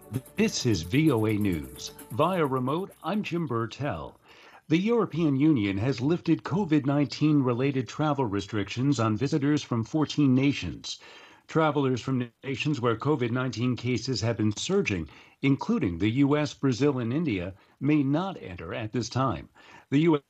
This is VOA News. Via remote, I'm Jim Burtell. The European Union has lifted COVID 19 related travel restrictions on visitors from 14 nations. Travelers from nations where COVID 19 cases have been surging, including the U.S., Brazil, and India, may not enter at this time. The U.S.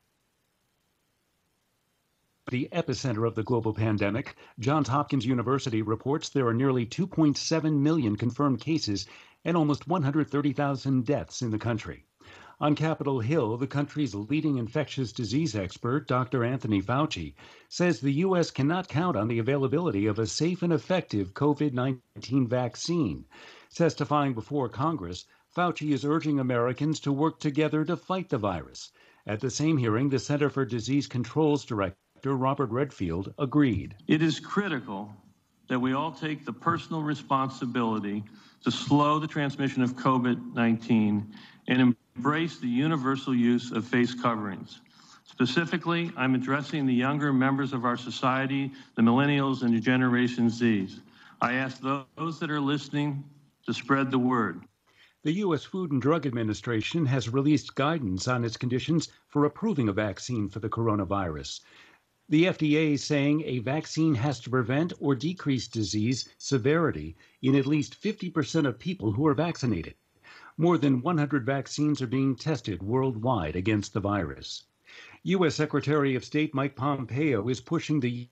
The epicenter of the global pandemic, Johns Hopkins University reports there are nearly 2.7 million confirmed cases and almost 130,000 deaths in the country. On Capitol Hill, the country's leading infectious disease expert, Dr. Anthony Fauci, says the U.S. cannot count on the availability of a safe and effective COVID 19 vaccine. Testifying before Congress, Fauci is urging Americans to work together to fight the virus. At the same hearing, the Center for Disease Control's director, Robert Redfield, agreed. It is critical that we all take the personal responsibility to slow the transmission of COVID-19 and embrace the universal use of face coverings. Specifically, I'm addressing the younger members of our society, the millennials and Generation Zs. I ask those that are listening to spread the word. The U.S. Food and Drug Administration has released guidance on its conditions for approving a vaccine for the coronavirus. The FDA is saying a vaccine has to prevent or decrease disease severity in at least 50% of people who are vaccinated. More than 100 vaccines are being tested worldwide against the virus. U.S. Secretary of State Mike Pompeo is pushing the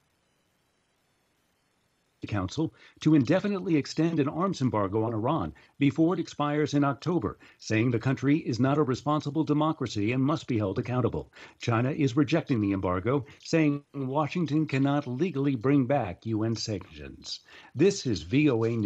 Council to indefinitely extend an arms embargo on Iran before it expires in October, saying the country is not a responsible democracy and must be held accountable. China is rejecting the embargo, saying Washington cannot legally bring back UN sanctions. This is VOA News.